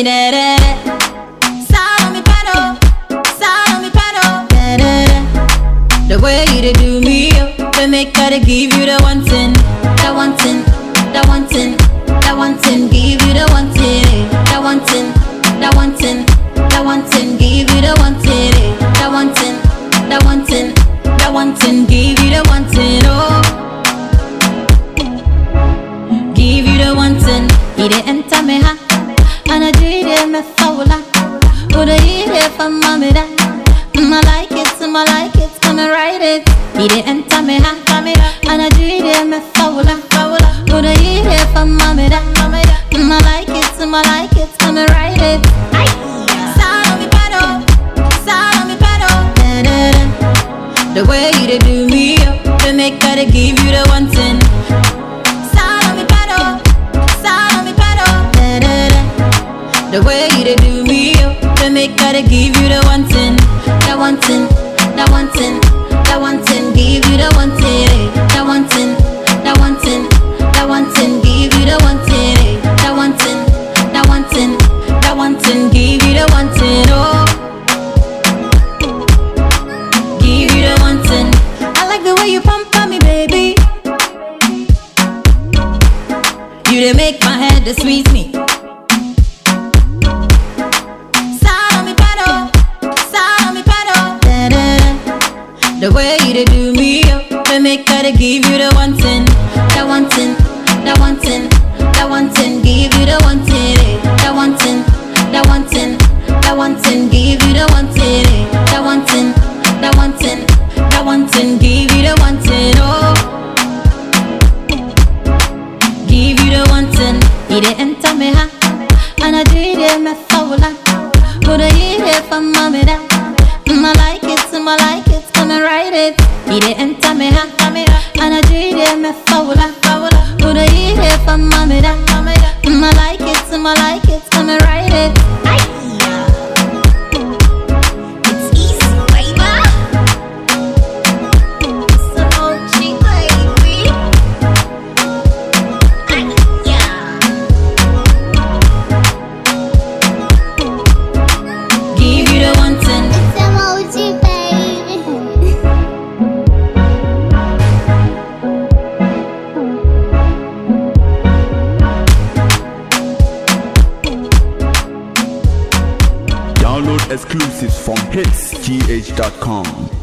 me da da da. Side on me pedal, side on me pedal. Da da da. The way you do me, they make her to give you the one thing, the one thing, the one thing, the one thing, give you the one thing, the one thing, the one thing, the one thing, give you the one thing, the one thing, the one thing, the one thing, give you the one thing, oh. Give you the one thing, he dey enter me ha, and I do it me foula. Would I eat it for mommy da? I like it, I like it, come and ride it. He dey enter me ha, and I do it me foula. Would I eat it for mommy da? I like it, I like it, come and ride it. Side on me pedal, side on me pedal. Da da da. The way you do me, they make her to give you the one thing. The way you do me, they make her to give you the one thing, the one thing, the one thing, the one thing, give you the one thing, the one thing, the one thing, the one thing, give you the one thing, the one thing, the one thing, the one thing, give you the one thing, oh. Give you the one thing. I like the way you pump on me, baby. You dey make my head to squeeze me. The way you do me, they make her to give you the one thing, the one thing, the one thing, the one thing, give you the one thing, the one thing, the one thing, the one thing, give you the one thing, the one thing, the one thing, the one thing, give you the one thing, oh. Give you the one thing, he dey enter me ha, and I do it me foula. Would I eat it for mommy da? I like it, I like it, come and ride it. He dey enter me ha, and I do it me foula. Would I eat it for mommy da? I like it, I like it, come and ride it. It's easy, baby. So cheap, baby. Give you the one thing. Download exclusives from hitsgh.com.